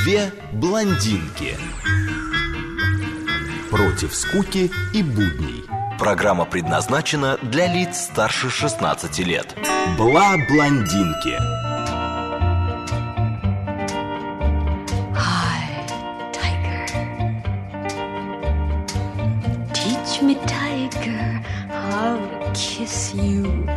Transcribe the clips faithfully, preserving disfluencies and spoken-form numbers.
Две блондинки. Против скуки и будней. Программа предназначена для лиц старше шестнадцати лет. Бла-блондинки. Hi, tiger. Teach me, tiger, how to kiss you.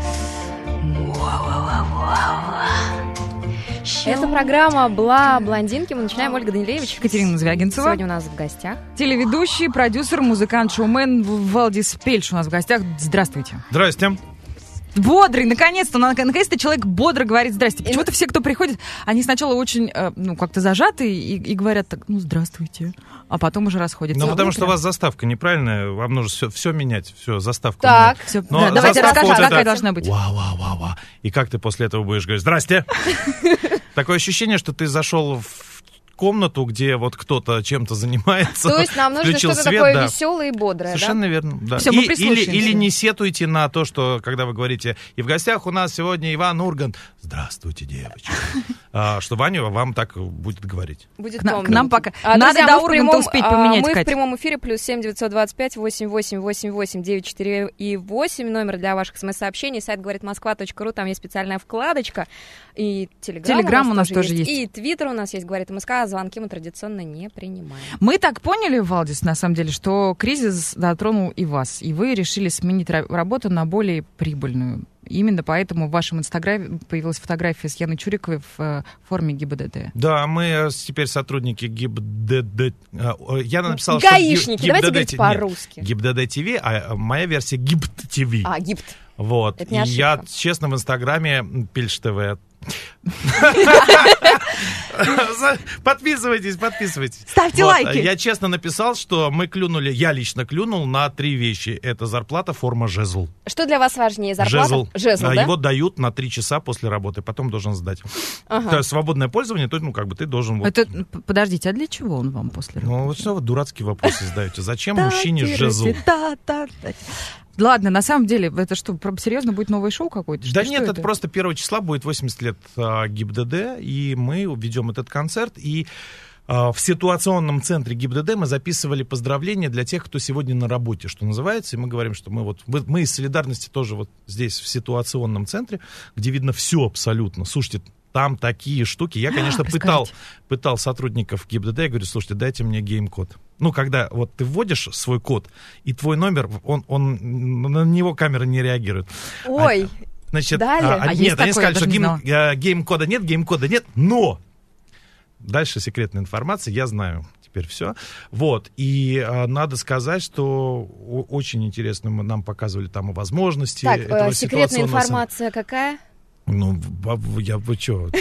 Это программа «Бла-блондинки». Мы начинаем. Ольга Данилевич, Катерина Звягинцева. Сегодня у нас в гостях Телеведущий, продюсер, музыкант, шоумен Валдис Пельш у нас в гостях. Здравствуйте. Здрасте. Бодрый, наконец-то, наконец-то человек бодро говорит «здрасте». Почему-то все, кто приходит, они сначала очень, ну, как-то зажаты и, и говорят так, ну, здравствуйте, а потом уже расходятся. Ну, потому что у вас заставка неправильная, вам нужно все, все менять, все, заставку Так, менять. Все, Но да, давайте заставка расскажем, вот какая это должна быть. Ва-ва-ва-ва. И как ты после этого будешь говорить «здрасте»? Такое ощущение, что ты зашел в комнату, где вот кто-то чем-то занимается. То есть нам нужно включил что-то свет, такое да. веселое и бодрое, Совершенно да? верно. Да. Всё, мы И- или, прислушаемся. или не сетуйте на то, что, когда вы говорите, и в гостях у нас сегодня Иван Ургант. Здравствуйте, девочки. А, что Ваня вам так будет говорить. Будет К нам- к томненько. нам пока- А, надо друзья, до мы в Урганта прямом- успеть а, поменять, Мы Кать. в прямом эфире, плюс семь девятьсот двадцать пять восемь восемь восемь восемь девять четыре и восемь, номер для ваших смс-сообщений, сайт говорит москва точка ру, там есть специальная вкладочка, и телеграм, Телеграм у нас тоже есть. и твиттер у нас есть, говорит МСК, а звонки мы традиционно не принимаем. Мы так поняли, Валдис, на самом деле, что кризис затронул и вас, и вы решили сменить ра- работу на более прибыльную. Именно поэтому в вашем инстаграме появилась фотография с Яной Чуриковой в э, форме ГИБДД. Да, мы э, теперь сотрудники ГИБДД. э, Я написал, Гаишники, что давайте ГИБДД говорить нет, по-русски. ГИБДД ТВ, а моя версия ГИБД ТВ. А, ГИБД. Вот. Это И не я, ошибка. честно, в Инстаграме Пельш ТВ. Подписывайтесь, подписывайтесь. Ставьте Вот, лайки. Я честно написал, что мы клюнули, я лично клюнул на три вещи. Это зарплата, форма, жезл. Что для вас важнее, зарплата? Жезл. Жезл, А, да? Его дают на три часа после работы, потом должен сдать. Ага. То есть свободное пользование, то есть, ну, как бы ты должен... Вот, Это, п- подождите, а для чего он вам после работы? ну, вот что вы дурацкие вопросы задаете? Зачем мужчине жезл? Ладно, на самом деле, это что, про- серьезно будет новое шоу какое-то? Да Что нет, это? это просто первого числа будет восемьдесят лет а, ГИБДД, и мы ведем этот концерт, и а, в ситуационном центре ГИБДД мы записывали поздравления для тех, кто сегодня на работе, что называется, и мы говорим, что мы вот, мы, мы из солидарности тоже вот здесь, в ситуационном центре, где видно все абсолютно. Слушайте, там такие штуки. Я, конечно, Расскажите. пытал, пытал сотрудников ГИБДД, я говорю, слушайте, дайте мне гейм-код. Ну, когда вот ты вводишь свой код, и твой номер, он, он, на него камера не реагирует. Ой, А, значит, Дали? а, А они- есть нет, они такое? Я сказали, что даже не гейм- э, гейм-кода нет, гейм-кода нет, но дальше секретная информация, я знаю теперь все. Вот, и а, надо сказать, что о- очень интересно мы- нам показывали там и возможности так, этого э, секретная ситуационного информация какая? ну, баб- я вы что?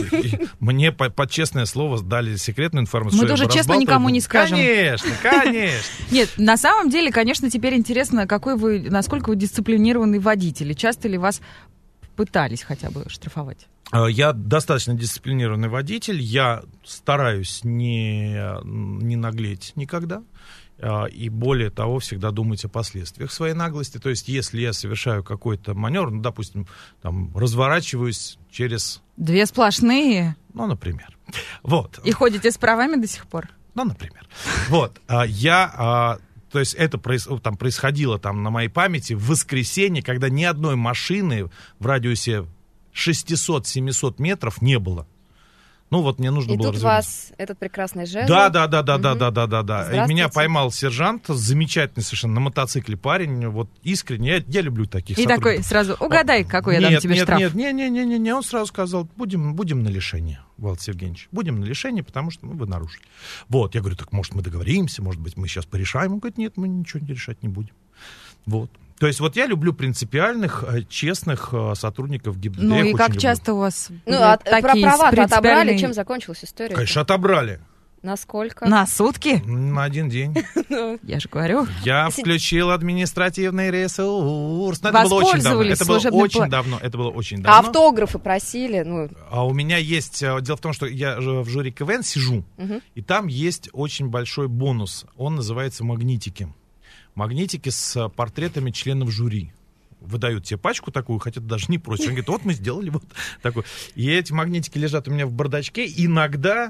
Мне, по- под честное слово, дали секретную информацию. Мы что я тоже бы честно разбалтывал. никому не скажем. Конечно, конечно. Нет, на самом деле, конечно, теперь интересно, какой вы, насколько вы дисциплинированный водитель, и часто ли вас пытались хотя бы штрафовать? А, Я достаточно дисциплинированный водитель, я стараюсь не, не наглеть никогда. А, И более того, всегда думать о последствиях своей наглости. То есть, если я совершаю какой-то маневр, ну, допустим, там, разворачиваюсь через, Две сплошные, ну, например. Вот. и ходите с правами до сих пор? Ну, например. Вот. а, Я... а, То есть это проис- там, происходило там, на моей памяти в воскресенье, когда ни одной машины в радиусе шестьсот-семьсот метров не было. Ну вот мне нужно И было тут развернуться. вас этот прекрасный жезл. Да, да, да, да, да, Мгм. да, да, да, да. И Здравствуйте. меня поймал сержант, замечательный совершенно, на мотоцикле парень, вот искренне, я, я люблю таких И сотрудников. такой сразу, угадай, какой я дам Нет, тебе нет, штраф. Нет, нет, нет, нет, нет, нет, он сразу сказал, будем, будем на лишение, Валдис Евгеньевич, будем на лишение, потому что ну, вы нарушили. Вот, я говорю, так может мы договоримся, может быть мы сейчас порешаем. Он говорит, нет, мы ничего не решать не будем. Вот. То есть вот я люблю принципиальных, э, честных э, сотрудников ГИБДД. Ну я их и очень как люблю. часто у вас Ну, были а про такие права-то отобрали, принципиальные- чем закончилась история? Конечно, отобрали. Насколько? На сутки? На один день. Я же говорю. Я Си- включил административный ресурс. Но это было очень давно. Воспользовались Это было служебным очень пла- давно. Это было очень А давно. автографы просили? Ну, А у меня есть... э, Дело в том, что я же в жюри КВН сижу, Мгм. и там есть очень большой бонус. Он называется магнитики. Магнитики с э, портретами членов жюри. Выдают тебе пачку такую, хотя ты даже не просишь. Он говорит, вот мы сделали вот такой. И эти магнитики лежат у меня в бардачке. Иногда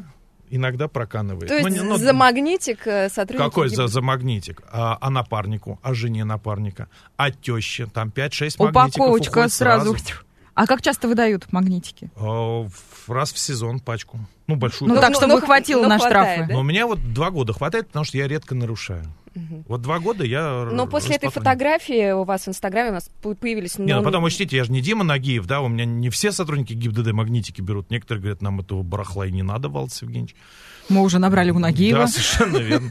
иногда проканывает. То есть ну, не, ну, за магнитик сотрудники... Какой за, за магнитик? А, а напарнику, а жене напарника, а теще, там пять-шесть магнитиков Упаковочка сразу. сразу. А как часто выдают магнитики? А, раз в сезон пачку. Ну, большую Ну, пачку. так, чтобы ну, хватило ну, на хватает, штрафы. да? Но у меня вот два года хватает, потому что я редко нарушаю. Мгм. Вот два года я... Но после этой распатрулю. фотографии у вас в Инстаграме у нас по- появились... Не, ну ну, потом учтите, я же не Дима Нагиев, да, у меня не все сотрудники ГИБДД магнитики берут. Некоторые говорят, нам этого барахла и не надо, Валдис Евгеньевич. Мы уже набрали у Нагиева. Да, совершенно верно.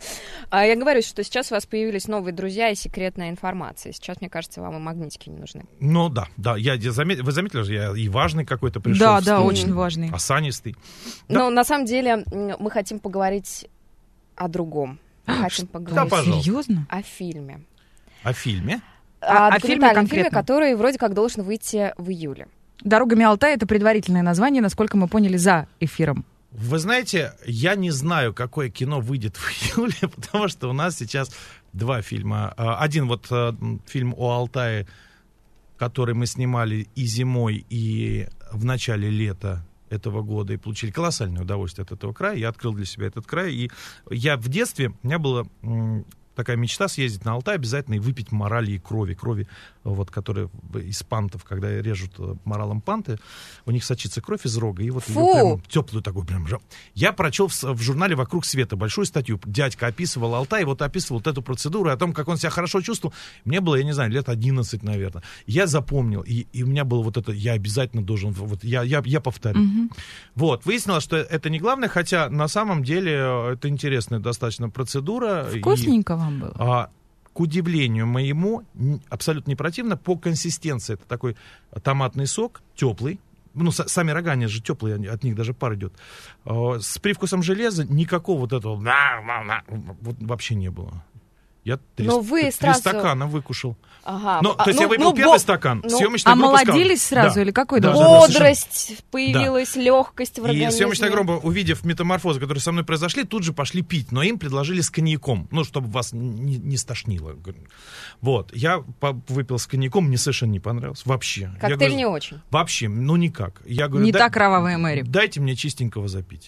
А я говорю, что сейчас у вас появились новые друзья и секретная информация. Сейчас, мне кажется, вам и магнитики не нужны. Ну да, да, я, я замет- вы заметили, что я и важный какой-то пришел. Да, в да, студию, очень важный. осанистый. Да. Но на самом деле м, мы хотим поговорить о другом. Мы хотим Да, поговорить пожалуйста. Серьезно? о фильме. О фильме? А- О о фильме документальном фильме, конкретно? который вроде как должен выйти в июле. «Дорогами Алтая» — это предварительное название, насколько мы поняли, за эфиром. Вы знаете, я не знаю, какое кино выйдет в июле, потому что у нас сейчас два фильма. А, Один вот а, м, фильм о Алтае, который мы снимали и зимой, и в начале лета этого года, и получили колоссальное удовольствие от этого края. Я открыл для себя этот край, и я в детстве, у меня была м, такая мечта съездить на Алтай обязательно и выпить морали и крови. Крови, вот, которые из пантов, когда режут э, моралом панты, у них сочится кровь из рога, и вот ее Фу! прям теплую такую прям. жа- Я прочел в, с- в журнале «Вокруг света» большую статью. Дядька описывал Алтай, вот описывал вот эту процедуру, о том, как он себя хорошо чувствовал. Мне было, я не знаю, лет одиннадцать, наверное. Я запомнил, и, и у меня было вот это, я обязательно должен, вот я, я, я повторю. Мгм. Вот, выяснилось, что это не главное, хотя на самом деле э, это интересная достаточно процедура. и, Вкусненько вам было? а, к удивлению моему, н- абсолютно не противно, по консистенции это такой томатный сок, теплый. Ну, с- сами рога, они же теплые, они- от них даже пар идет. А, с привкусом железа никакого вот этого «на, на, на», вот вообще не было. Я три, Но вы три сразу- стакана выкушал. Ага. Ну, А, то есть ну, я выпил ну, первый бо- стакан, ну, съемочная группа сказала- Омолодились сразу Да. или какой Да, должен да, быть? да, совершенно. Бодрость появилась, легкость в И организме. съемочная группа, увидев метаморфозы, которые со мной произошли, тут же пошли пить, но им предложили с коньяком, ну, чтобы вас не, не стошнило. Вот, я по- выпил с коньяком, мне совершенно не понравилось, вообще. Я Коктейль говорю, не очень. Вообще, ну никак. Я говорю, Не «Дай- та кровавая Мэри». Дайте мне чистенького запить.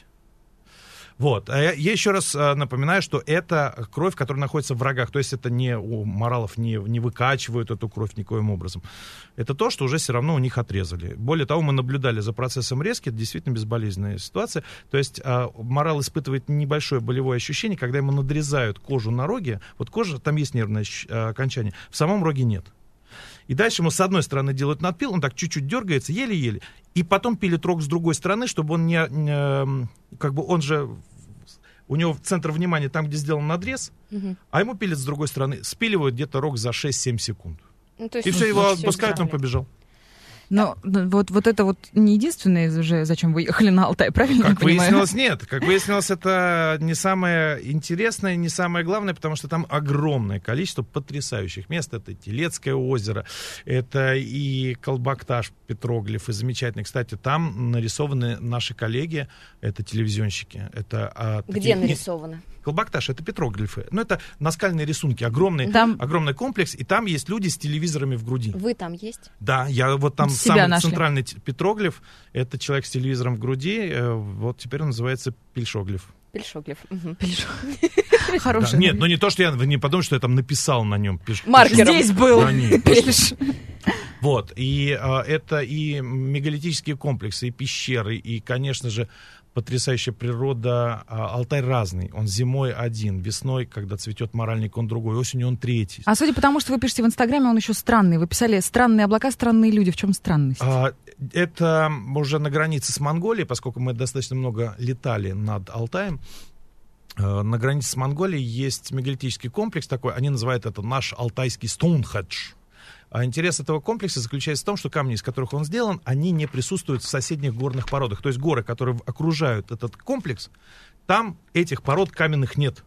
Вот. А я, я еще раз а, напоминаю, что это кровь, которая находится в рогах. То есть это не у моралов не, не выкачивают эту кровь никоим образом. Это то, что уже все равно у них отрезали. Более того, мы наблюдали за процессом резки. Это действительно безболезненная ситуация. То есть а, морал испытывает небольшое болевое ощущение, когда ему надрезают кожу на роге. Вот кожа, там есть нервное ощ- а, окончание. В самом роге нет. И дальше ему с одной стороны делают надпил, он так чуть-чуть дергается, еле-еле. И потом пилит рог с другой стороны, чтобы он не... не, как бы он же... У него центр внимания там, где сделан надрез, Мгм. а ему пилят с другой стороны. Спиливают где-то рог за шесть-семь секунд. Ну, то есть И все, ну, его всё отпускают, он исправили. побежал. Но ну, вот, вот это вот не единственное уже, зачем вы ехали на Алтай, правильно я Как понимаю? выяснилось, нет. Как выяснилось, это не самое интересное, не самое главное, потому что там огромное количество потрясающих мест. Это Телецкое озеро, это и Колбакташ, петроглифы замечательные. Кстати, там нарисованы наши коллеги, это телевизионщики. Это, а, Где такие- нарисовано? Колбакташ — это петроглифы. Ну, это наскальные рисунки, огромный, Там- огромный комплекс, и там есть люди с телевизорами в груди. Вы там есть? Да, я вот там Себя самый нашли. центральный т- петроглиф, это человек с телевизором в груди, э, вот теперь он называется пельшоглиф. Пельшоглиф. Мгм. Да, Хороший. нет, ну не то, что я, вы не подумайте, что я там написал на нем. пеш- Маркером. Здесь был. Да нет. Пельш. Вот, и а, это и мегалитические комплексы, и пещеры, и, конечно же, потрясающая природа. А, Алтай разный, он зимой один, весной, когда цветет моральник, он другой, осенью он третий. А судя по тому, что вы пишете в Инстаграме, он еще странный. Вы писали «странные облака, странные люди». В чем странность? А, Это уже на границе с Монголией, поскольку мы достаточно много летали над Алтаем. э, На границе с Монголией есть мегалитический комплекс такой, они называют это наш алтайский Стоунхедж. А интерес этого комплекса заключается в том, что камни, из которых он сделан, они не присутствуют в соседних горных породах. То есть горы, которые окружают этот комплекс, там этих пород каменных нет.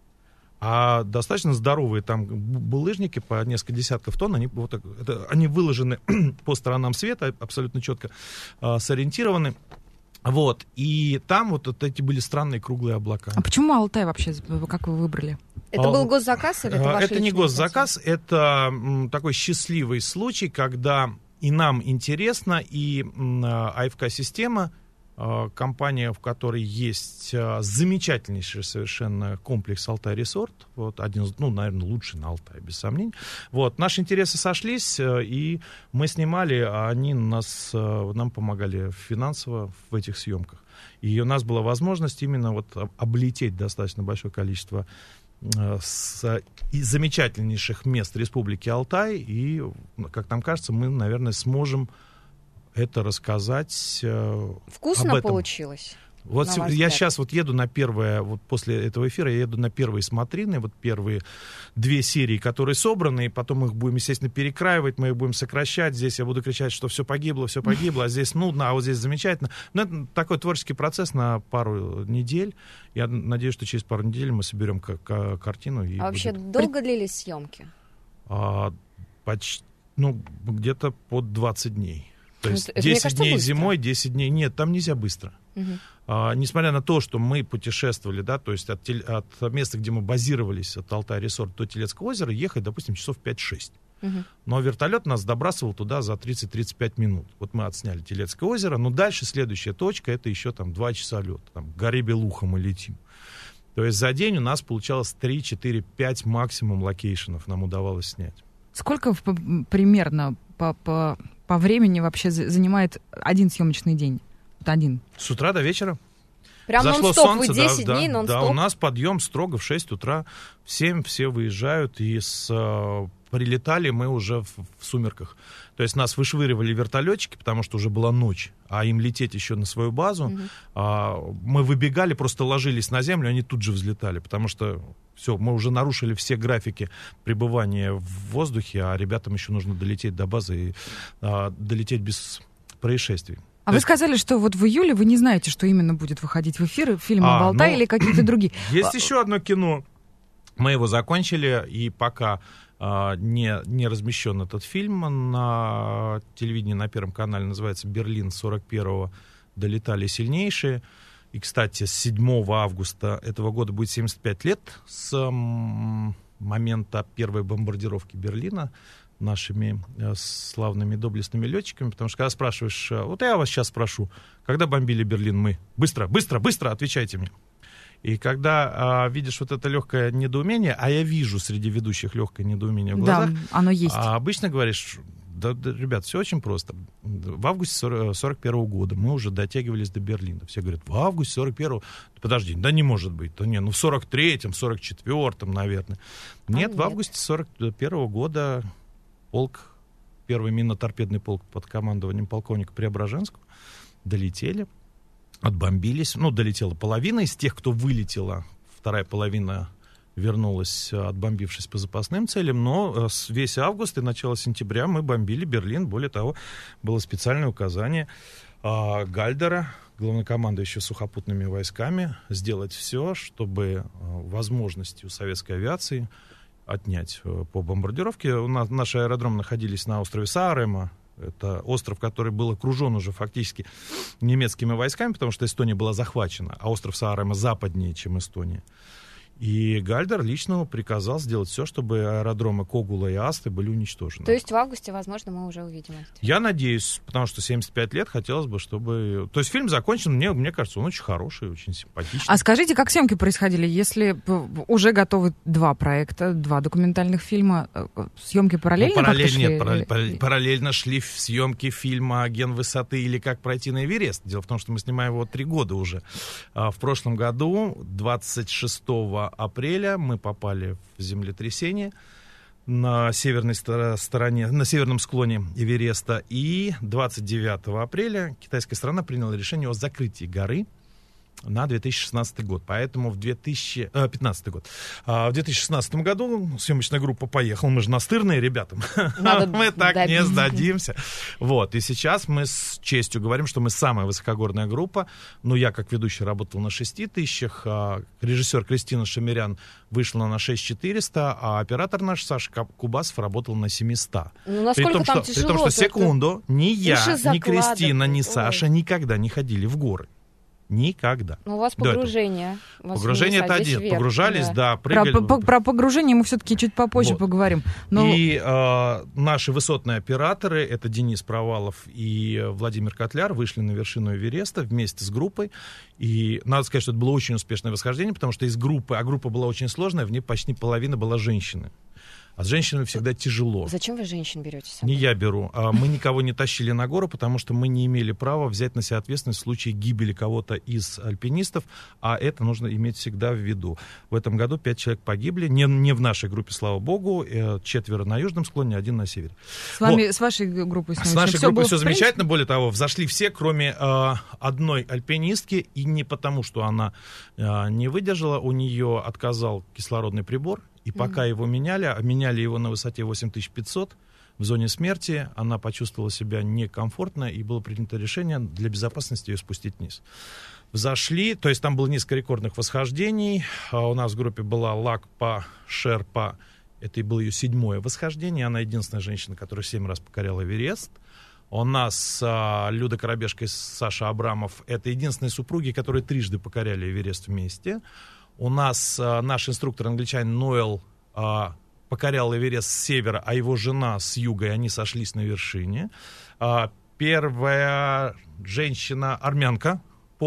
А достаточно здоровые там бу- булыжники по несколько десятков тонн, они, вот так, это, они выложены по сторонам света, абсолютно четко а, сориентированы. Вот. И там вот, вот эти были странные круглые облака. А почему Алтай вообще, как вы выбрали? Это А, был госзаказ или это А, ваш Это не личный госзаказ, это м, такой счастливый случай, когда и нам интересно, и м, а, АФК-система компания, в которой есть замечательнейший совершенно комплекс «Алтай-Ресорт». Вот один, ну, наверное, лучший на Алтае, без сомнений. Вот, наши интересы сошлись, и мы снимали, а они нас, нам помогали финансово в этих съемках. И у нас была возможность именно вот облететь достаточно большое количество с из замечательнейших мест Республики Алтай, и, как нам кажется, мы, наверное, сможем это рассказать. Вкусно об этом. Получилось? Вот я взгляд. Сейчас вот еду на первое, вот после этого эфира я еду на первые смотрины, вот первые две серии, которые собраны, и потом их будем, естественно, перекраивать, мы их будем сокращать. Здесь я буду кричать, что все погибло, все погибло, а здесь нудно, а вот здесь замечательно. Но это такой творческий процесс на пару недель. Я надеюсь, что через пару недель мы соберем к- к- картину. И а вообще будет... долго длились съемки? А, почти, ну, где-то под двадцать дней. То есть это, десять кажется, дней быстро. Зимой, десять дней... Нет, там нельзя быстро. Угу. А, несмотря на то, что мы путешествовали, да, то есть от, теле, от места, где мы базировались, от Алтай-Ресорт до Телецкого озера, ехать, допустим, часов пять-шесть. Угу. Но вертолет нас добрасывал туда за тридцать-тридцать пять минут. Вот мы отсняли Телецкое озеро, но дальше следующая точка, это еще там два часа лета. Там, к горе Белуха мы летим. То есть за день у нас получалось три, четыре, пять максимум локейшенов нам удавалось снять. Сколько в- примерно по, по, по времени вообще за- занимает один съемочный день? Вот один. С утра до вечера. Прям Зашло нон-стоп, солнце, вы десять да, дней да, нон-стоп? Да, у нас подъем строго в шесть утра. В семь все выезжают, и с, э, прилетали мы уже в, в сумерках. То есть нас вышвыривали вертолетчики, потому что уже была ночь, а им лететь еще на свою базу. Мгм. А, мы выбегали, просто ложились на землю, они тут же взлетали, потому что все, мы уже нарушили все графики пребывания в воздухе, а ребятам еще нужно долететь до базы и а, долететь без происшествий. А То вы есть- сказали, что вот в июле вы не знаете, что именно будет выходить в эфир, фильмы А, «Болтай» ну, или какие-то другие. Есть еще одно кино. Мы его закончили, и пока а, не, не размещен этот фильм на телевидении, на Первом канале, называется «Берлин сорок первого. Долетали сильнейшие». И, кстати, с седьмого августа этого года будет семьдесят пять лет с м, момента первой бомбардировки Берлина нашими э, славными доблестными летчиками, потому что когда спрашиваешь, э, вот я вас сейчас спрошу, когда бомбили Берлин мы? Быстро, быстро, быстро отвечайте мне. И когда э, видишь вот это легкое недоумение, а я вижу среди ведущих легкое недоумение в глазах, Да, оно есть. а обычно говоришь, да, да, ребят, все очень просто. В августе сорок первого года мы уже дотягивались до Берлина. Все говорят, в августе сорок первого? Подожди, да не может быть. Да не, ну в сорок третьем, сорок четвёртом, наверное. Нет, нет. в августе сорок первого года полк, первый минно-торпедный полк под командованием полковника Преображенского долетели, отбомбились. Ну, долетела половина из тех, кто вылетела. Вторая половина вернулась, отбомбившись по запасным целям. Но с- весь август и начало сентября мы бомбили Берлин. Более того, было специальное указание а, Гальдера, главнокомандующего сухопутными войсками, сделать все, чтобы а, возможности у советской авиации отнять э, по бомбардировке. У нас, наши аэродромы находились на острове Саарема. Это остров, который был окружен уже фактически немецкими войсками, потому что Эстония была захвачена, а остров Саарема западнее, чем Эстония. И Гальдер лично приказал сделать все, чтобы аэродромы Когула и Асты были уничтожены. То есть в августе, возможно, мы уже увидим этот фильм. Я надеюсь, потому что семьдесят пять лет хотелось бы, чтобы... То есть фильм закончен, мне, мне кажется, он очень хороший, очень симпатичный. А скажите, как съемки происходили? Если п- уже готовы два проекта, два документальных фильма, э, съемки параллельно Ну, параллель- как-то шли? нет, параллель- параллель- параллельно шли в съемки фильма «Ген высоты» или «Как пройти на Эверест». Дело в том, что мы снимаем его три года уже. А в прошлом году, двадцать шестого апреля, мы попали в землетрясение на северной стор- стороне, на северном склоне Эвереста. И двадцать девятого апреля китайская сторона приняла решение о закрытии горы на две тысячи шестнадцатый год. Поэтому в две тысячи пятнадцатый год. А в две тысячи шестнадцатом году съемочная группа поехала. Мы же настырные ребята. Надо Мы так не добиться. сдадимся. Вот. И сейчас мы с честью говорим, что мы самая высокогорная группа. Ну, я как ведущий работал на шести тысячах. А режиссер Кристина Шамирян вышла на шесть тысяч четыреста, а оператор наш Саша Каб- Кубасов работал на семьсот. Ну, насколько При том, там что, тяжело? при том, что это- секунду, ни я, Уши ни закладывают. Кристина, ни Ой. Саша никогда не ходили в горы. Никогда. Ну, у вас До этого. погружение. У вас Погружение вниз, это а здесь один. вверх, Погружались, да. да, Про, прыгали. по- про погружение мы все-таки чуть попозже Вот. поговорим. Но... И э, наши высотные операторы, это Денис Провалов и Владимир Котляр, вышли на вершину Эвереста вместе с группой. И надо сказать, что это было очень успешное восхождение, потому что из группы, а группа была очень сложная, в ней почти половина была женщины. А с женщинами всегда тяжело. Зачем вы женщин берете с собой? Не я беру. А мы никого не тащили на гору, потому что мы не имели права взять на себя ответственность в случае гибели кого-то из альпинистов, а это нужно иметь всегда в виду. В этом году пять человек погибли, не, не в нашей группе, слава богу, четверо на южном склоне, один на севере. С вами, Вот. с вашей группой? С нашей группой все было, замечательно, более того, взошли все, кроме э, одной альпинистки, и не потому, что она э, не выдержала, у нее отказал кислородный прибор, и пока mm-hmm. его меняли, а меняли его на высоте восемь тысяч пятьсот, в зоне смерти, она почувствовала себя некомфортно, и было принято решение для безопасности ее спустить вниз. Взошли, то есть там было несколько рекордных восхождений, а у нас в группе была Лакпа Шерпа, это и было ее седьмое восхождение, она единственная женщина, которая семь раз покоряла Эверест. У нас а, Люда Коробешка и Саша Абрамов, это единственные супруги, которые трижды покоряли Эверест вместе. У нас а, наш инструктор англичанин Ноэл а, покорял Эверест с севера, а его жена с юга, и они сошлись на вершине. А, первая женщина-армянка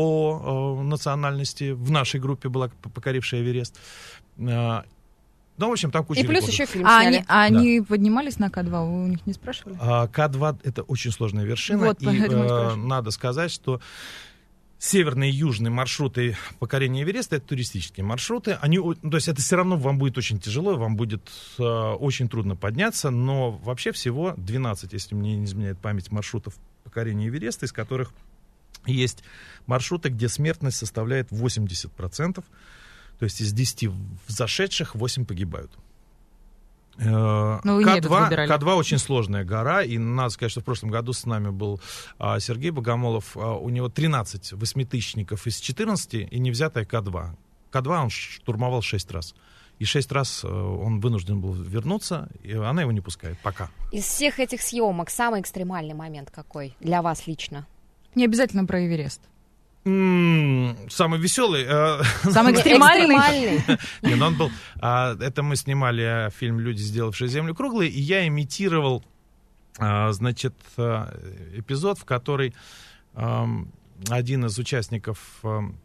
по а, национальности в нашей группе была, покорившая Эверест. А, ну, в общем, там куча И плюс рекордов. еще фильм А сняли. они, а они поднимались на К два? Вы у них не спрашивали? А, К два это очень сложная вершина. Вот, и поэтому э, спрашиваю. надо сказать, что северные и южные маршруты покорения Эвереста — это туристические маршруты. Они, о- ну, то есть это все равно вам будет очень тяжело, вам будет э, очень трудно подняться, но вообще всего двенадцать, если мне не изменяет память, маршрутов покорения Эвереста, из которых есть маршруты, где смертность составляет восемьдесят процентов. То есть из десяти зашедших восемь погибают. Ну, вы не этот К два, выбирали. К два очень сложная гора, и надо сказать, что в прошлом году с нами был а, Сергей Богомолов, а, у него тринадцать восьмитысячников из четырнадцати, и не взятая К два. К два он штурмовал шесть раз. И шесть раз а, он вынужден был вернуться, и она его не пускает пока. Из всех этих съемок самый экстремальный момент какой для вас лично? Не обязательно про Эверест. М, Самый веселый. э, Самый экстремальный. Экстремальный. Не, ну он был. а, Это мы снимали фильм «Люди, сделавшие Землю круглой», и я имитировал, а, значит, а, эпизод, в который ам, один из участников ам,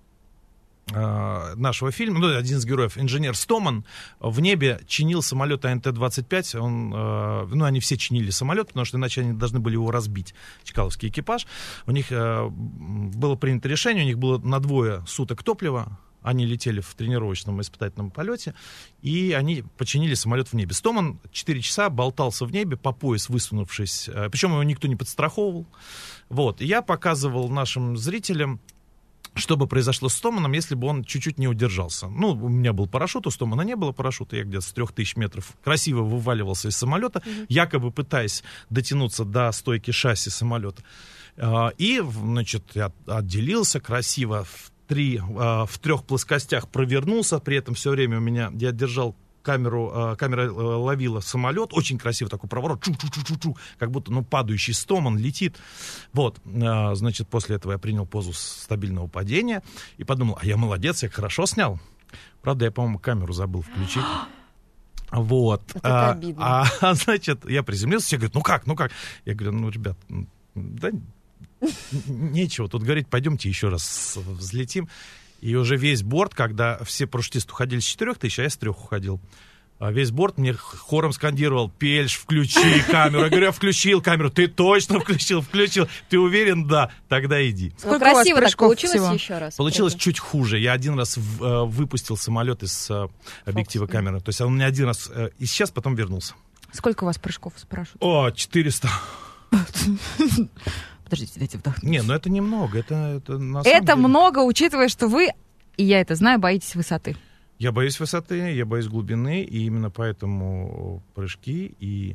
а, нашего фильма, ну, один из героев, инженер Стоман, в небе чинил самолет А Н Т двадцать пять. Он, а, ну, они все чинили самолет, потому что иначе они должны были его разбить, чкаловский экипаж. У них а, было принято решение, у них было на двое суток топлива. Они летели в тренировочном испытательном полете, и они починили самолет в небе. Стоман четыре часа болтался в небе, по пояс высунувшись, а, причем его никто не подстраховывал. Вот. И я показывал нашим зрителям, что бы произошло с Стоманом, если бы он чуть-чуть не удержался. Ну, у меня был парашют, у Стомана не было парашюта, я где-то с трех тысяч метров красиво вываливался из самолета, mm-hmm. якобы пытаясь дотянуться до стойки шасси самолета. И, значит, я отделился красиво, в, три, в трех плоскостях провернулся, при этом все время у меня, я держал камеру, камера ловила самолет, очень красивый такой проворот, чу-чу-чу-чу-чу, как будто, ну, падающий Стоман летит. Вот, значит, после этого я принял позу стабильного падения и подумал, а я молодец, я хорошо снял. Правда, я, по-моему, камеру забыл включить. Вот. Вот это обидно. А, а, значит, я приземлился, все говорят, ну как, ну как? Я говорю, ну, ребят, да нечего тут говорить, пойдемте еще раз взлетим. И уже весь борт, когда все парашютисты уходили с четырех тысяч, а я с трех уходил, весь борт мне хором скандировал: Пельш, включи камеру. Я говорю, я включил камеру. Ты точно включил? Включил. Ты уверен? Да. Тогда иди. Ну, Сколько у вас красиво так прыжков получилось всего? еще раз. Получилось Прыгай. чуть хуже. Я один раз в- э, выпустил самолет из э, объектива Фокус. камеры. То есть он у меня один раз э, исчез, потом вернулся. Сколько у вас прыжков, спрашивают? О, четыреста. Подождите, дайте вдохнуть. Не, ну это немного. Это, это, на самом Это деле- много, учитывая, что вы, и я это знаю, боитесь высоты. Я боюсь высоты, я боюсь глубины, и именно поэтому прыжки и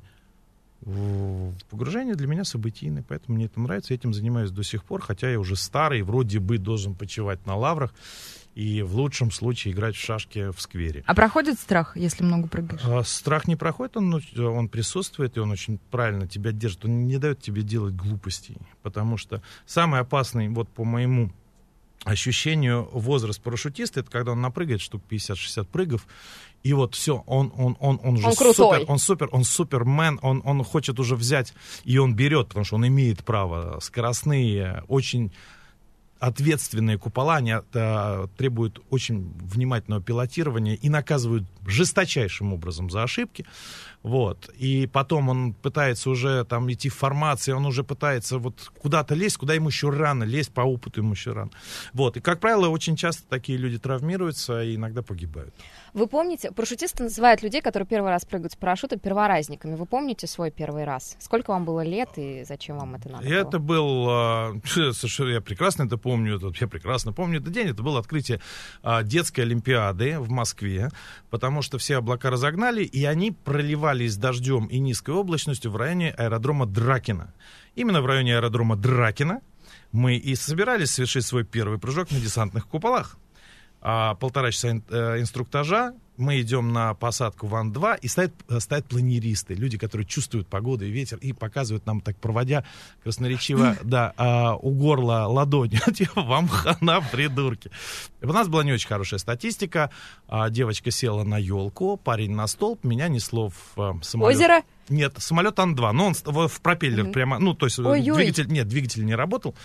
в- погружение для меня событийное, поэтому мне это нравится, этим занимаюсь до сих пор, хотя я уже старый, вроде бы должен почивать на лаврах и в лучшем случае играть в шашки в сквере. А проходит страх, если много прыгаешь? А страх не проходит, он, ну, он присутствует, и он очень правильно тебя держит, он не дает тебе делать глупостей, потому что самый опасный, вот по моему ощущению возраст парашютиста, это когда он напрыгает штук пятьдесят-шестьдесят прыгов, и вот все, он, он, он, он уже он крутой. супер, он супер, он супермен, он, он хочет уже взять, и он берет, потому что он имеет право. Скоростные, очень ответственные купола, они а, требуют очень внимательного пилотирования и наказывают жесточайшим образом за ошибки. Вот. И потом он пытается уже там идти в формации, он уже пытается вот куда-то лезть, куда ему еще рано, лезть по опыту ему еще рано. Вот. И, как правило, очень часто такие люди травмируются и иногда погибают. Вы помните, парашютисты называют людей, которые первый раз прыгают с парашютом, перворазниками. Вы помните свой первый раз? Сколько вам было лет и зачем вам это надо было? Это был, совершенно, я прекрасно это помню, я прекрасно помню этот день, это было открытие детской олимпиады в Москве, потому что все облака разогнали, и они проливались дождем и низкой облачностью в районе аэродрома Дракина. Именно в районе аэродрома Дракина мы и собирались совершить свой первый прыжок на десантных куполах. А, полтора часа ин, э, инструктажа, мы идем на посадку в Ан-два, и стоят, стоят планеристы, люди, которые чувствуют погоду и ветер, и показывают нам, так проводя красноречиво, да, а, у горла ладонью, типа, вам хана, придурки. У нас была не очень хорошая статистика, а, девочка села на елку, парень на столб, меня несло в а, самолет. Озеро? Нет, самолет Ан-два, но он в, в пропеллер mm-hmm. прямо, ну, то есть Ой-ой. двигатель, нет, двигатель не работал.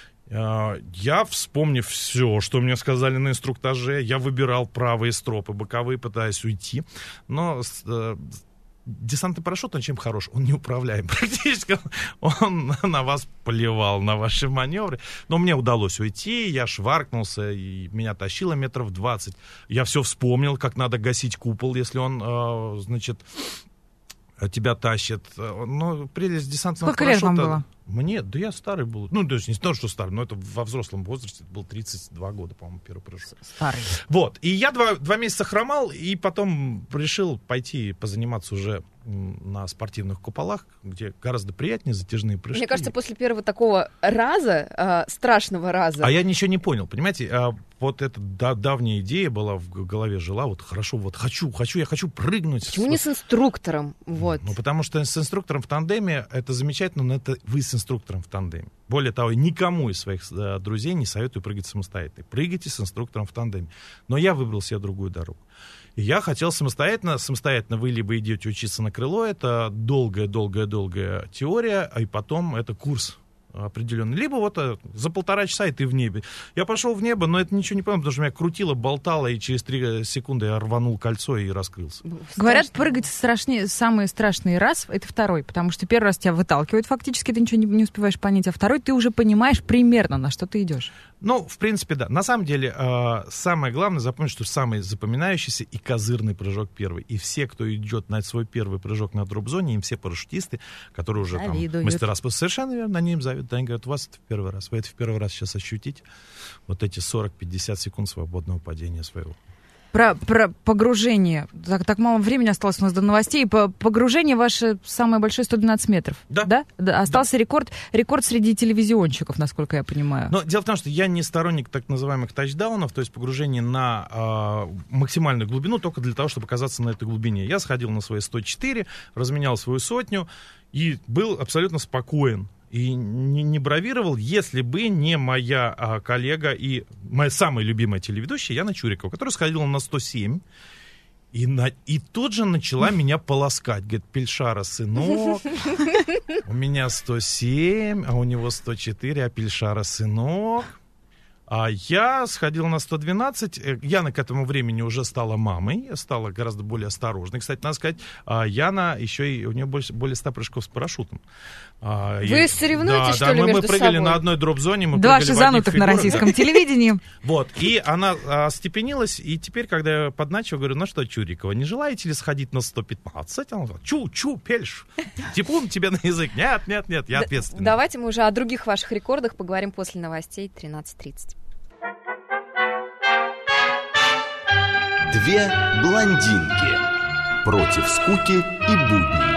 Я, вспомнив все, что мне сказали на инструктаже, я выбирал правые стропы, боковые, пытаясь уйти. Но э, десантный парашют, он чем хорош? Он неуправляем практически. Он на вас поливал, на ваши маневры. Но мне удалось уйти, я шваркнулся, и меня тащило метров двадцать. Я все вспомнил, как надо гасить купол, если он, э, значит... тебя тащит. Но прелесть десантного Сколько парашюта... лет вам было? Мне? Да я старый был. Ну, то есть не то, что старый, но это во взрослом возрасте. Это был тридцать два года, по-моему, первый прыжок. Старый. Вот. И я два, два месяца хромал, и потом решил пойти позаниматься уже на спортивных куполах, где гораздо приятнее затяжные прыжки. Мне кажется, после первого такого раза, э, страшного раза... А я ничего не понял, понимаете? А вот эта да, давняя идея была в голове, жила, вот хорошо, вот хочу, хочу, я хочу прыгнуть. Почему не с инструктором? Вот. Ну, потому что с инструктором в тандеме это замечательно, но это вы с инструктором в тандеме. Более того, никому из своих э, друзей не советую прыгать самостоятельно. Прыгайте с инструктором в тандеме. Но я выбрал себе другую дорогу. И я хотел самостоятельно, самостоятельно вы либо идете учиться на крыло, это долгая-долгая-долгая теория, и потом это курс определенный. Либо вот за полтора часа и ты в небе. Я пошел в небо, но это ничего не понял, потому что меня крутило, болтало, и через три секунды я рванул кольцо и раскрылся. Говорят, прыгать страшнее, самый страшный раз — это второй, потому что первый раз тебя выталкивают фактически, ты ничего не, не успеваешь понять, а второй ты уже понимаешь примерно, на что ты идешь. Ну, в принципе, да. На самом деле, э, самое главное запомнить, что самый запоминающийся и козырный прыжок первый. И все, кто идет на свой первый прыжок на дроп-зоне, им все парашютисты, которые уже завидуют. Там мастера спорта, совершенно верно, они им завидуют. Они говорят, у вас это в первый раз. Вы это в первый раз сейчас ощутите. Вот эти сорок-пятьдесят секунд свободного падения своего. Про, про погружение. Так, так мало времени осталось у нас до новостей. По, погружение ваше самое большое сто двенадцать метров. Да. Да? Да. Остался да. рекорд, рекорд среди телевизионщиков, насколько я понимаю. Но дело в том, что я не сторонник так называемых тачдаунов, то есть погружение на э, максимальную глубину только для того, чтобы оказаться на этой глубине. Я сходил на свои сто четыре, разменял свою сотню и был абсолютно спокоен. И не, не бравировал, если бы не моя а, коллега и моя самая любимая телеведущая Яна Чурикова, которая сходила на сто семь. И, на, и тут же начала меня полоскать. Говорит, Пельшара, сынок, у меня сто семь, а у него сто четыре, а Пельшара, сынок. А я сходил на сто двенадцать. Яна к этому времени уже стала мамой, стала гораздо более осторожной. Кстати, надо сказать, Яна еще и у нее больше, более ста прыжков с парашютом. Вы и, соревнуетесь, да, что да, ли, мы, между мы прыгали собой? на одной дроп-зоне. Мы Два прыгали в шизанутых одних на фигурах, российском да. телевидении. Вот, и она а, остепенилась, и теперь, когда я подначиваю, говорю, ну что, Чурикова, не желаете ли сходить на сто пятнадцать? Она говорит, чу, чу, пельш, типун тебе на язык. Нет, нет, нет, я ответственный. Давайте мы уже о других ваших рекордах поговорим после новостей тринадцать тридцать. Две блондинки против скуки и будней.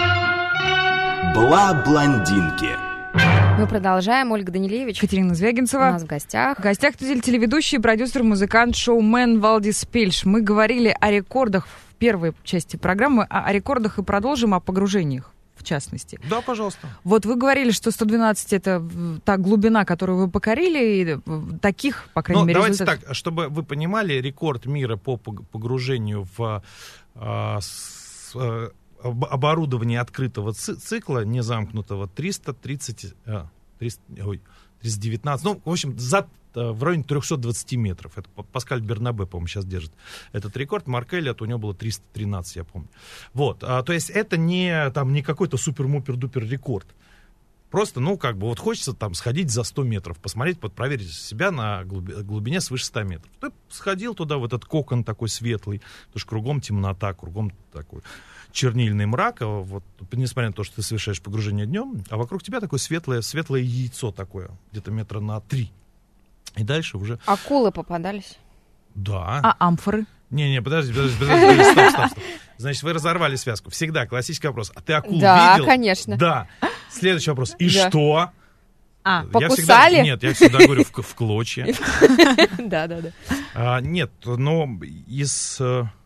Бла-блондинки. Мы продолжаем. Ольга Данилевич. Катерина Звягинцева. У нас в гостях. В гостях телеведущий, продюсер, музыкант, шоумен Валдис Пельш. Мы говорили о рекордах в первой части программы, о, о рекордах и продолжим о погружениях. частности. Да, пожалуйста. Вот вы говорили, что сто двенадцать это та глубина, которую вы покорили, и таких, по крайней ну, мере, давайте результатов... так, чтобы вы понимали, рекорд мира по погружению в а, с, а, оборудование открытого цикла, незамкнутого, триста тридцать, а, триста, ой, триста девятнадцать, ну, в общем, за, в районе триста двадцать метров. Это Паскаль Бернабе, по-моему, сейчас держит этот рекорд. Марк Эллиот, у него было триста тринадцать, я помню. Вот, а, то есть это не, там, не какой-то супер-мупер-дупер рекорд. Просто, ну, как бы, вот хочется там сходить за сто метров, посмотреть, вот, проверить себя на глубине свыше ста метров. Ты сходил туда, в этот кокон такой светлый, потому что кругом темнота, кругом такой чернильный мрак, а вот, несмотря на то, что ты совершаешь погружение днем, а вокруг тебя такое светлое, светлое яйцо такое, где-то метра на три. И дальше уже... Акулы попадались? Да. А амфоры? Не-не, подожди, подожди, подожди, стоп, стоп, стоп. Значит, вы разорвали связку. Всегда классический вопрос. А ты акул да, видел? Да, конечно. Да. Следующий вопрос. И да. что? А, я покусали? Всегда, нет, я всегда говорю в, в клочья. Да, да, да. А, нет, но из...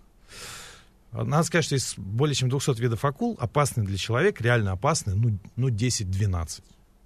Надо сказать, что из более чем двухсот видов акул опасны для человека, реально опасны, ну, ну десять-двенадцать.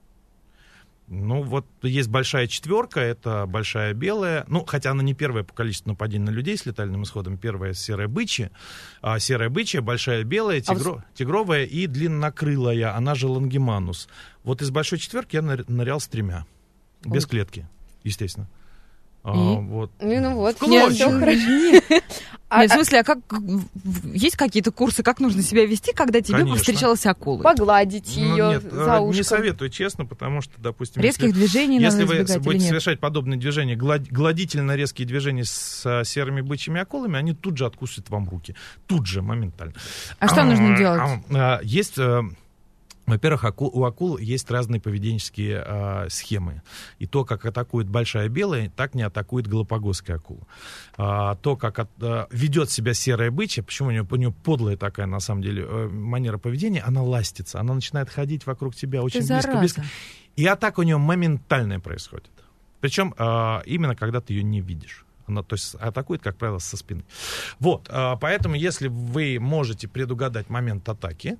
Ну, вот есть большая четверка, это большая белая, ну, хотя она не первая по количеству нападений на людей с летальным исходом, первая серая бычья, а серая бычья, большая белая, тигро, а тигровая и длиннокрылая, она же лонгиманус. Вот из большой четверки я нырял с тремя, без Ой. клетки, естественно. А, вот. Ну вот, нет, все хорошо. Нет, в смысле, а как есть какие-то курсы, как нужно себя вести, когда тебе Конечно. повстречалась акула? Погладить ее ну, нет, за ушком. Не советую, честно, потому что, допустим... Резких если, движений если надо вы избегать будете или нет? совершать подобные движения, глад, гладительно резкие движения с серыми бычьими акулами, они тут же откусят вам руки. Тут же, моментально. А что нужно делать? Есть... Во-первых, аку, у акул есть разные поведенческие а, схемы. И то, как атакует большая белая, так не атакует галапагосская акула. А, то, как от, а, ведет себя серая бычья, почему у нее, у нее подлая такая, на самом деле, манера поведения, она ластится, она начинает ходить вокруг тебя очень близко, близко. И атака у нее моментальная происходит. Причем а, именно когда ты ее не видишь. Она, то есть, атакует, как правило, со спины. Вот, а, поэтому, если вы можете предугадать момент атаки,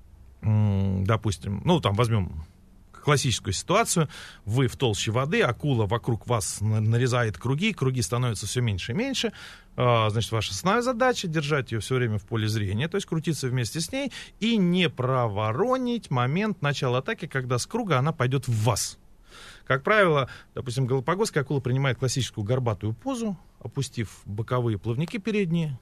допустим, ну, там, возьмем классическую ситуацию, вы в толще воды, акула вокруг вас нарезает круги, круги становятся все меньше и меньше, значит, ваша основная задача — держать ее все время в поле зрения, то есть крутиться вместе с ней и не проворонить момент начала атаки, когда с круга она пойдет в вас. Как правило, допустим, галапагосская акула принимает классическую горбатую позу, опустив боковые плавники передние,